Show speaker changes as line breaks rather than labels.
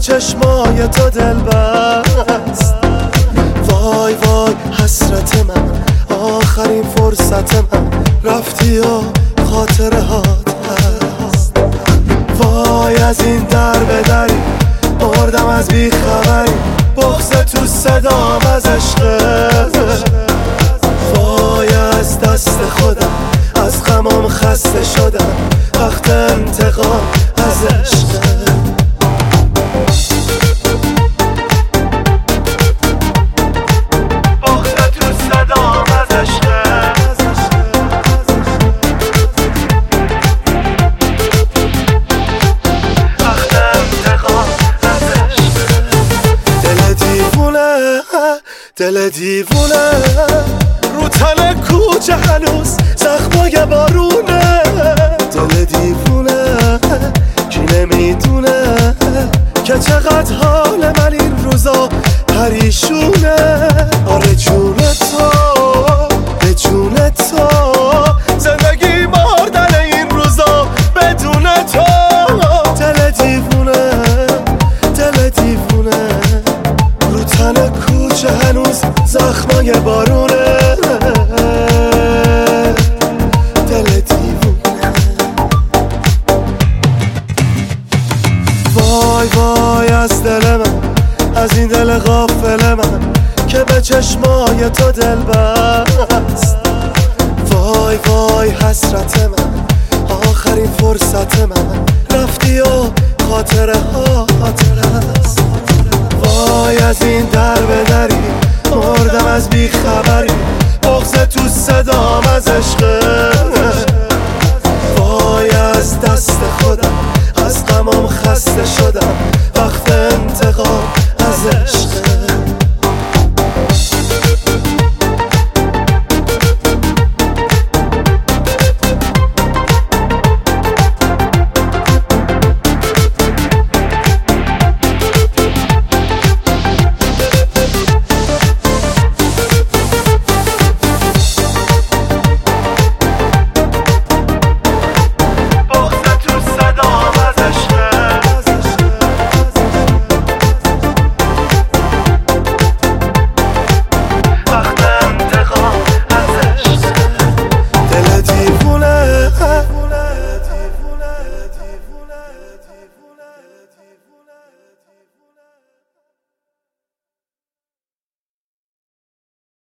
چشمای تو دل بست. وای وای حسرت من، آخرین فرصت من، رفتی و خاطره هات هست. وای از این در به دری مردم از بیخبری، بغض تو صدام از عشقت. وای از دست خودم، از غمام خسته شدم، وقت انتقام از عشقت. دل دیوونه رو تن کوچه هنوز زخمای بارونه. دل دیوونه کی نمیدونه که چقدر حال من این روزا پریشونه. آره جون تو به جون تو، زندگی مردن این روزا بدون تو. دل دیوونه دل دیوونه رو تن کوچه هنوز زخمای بارونه. دل دیوونه. وای وای از دل من، از این دل غافل من که به چشمای تو دل بست. وای وای حسرت من، آخرین فرصت من، رفتی و خاطره هست. وای از این در به دری مردم از بیخبری، بغض تو صدام از عشقت. وای از دست خودم، از غمام خسته شدم، وقت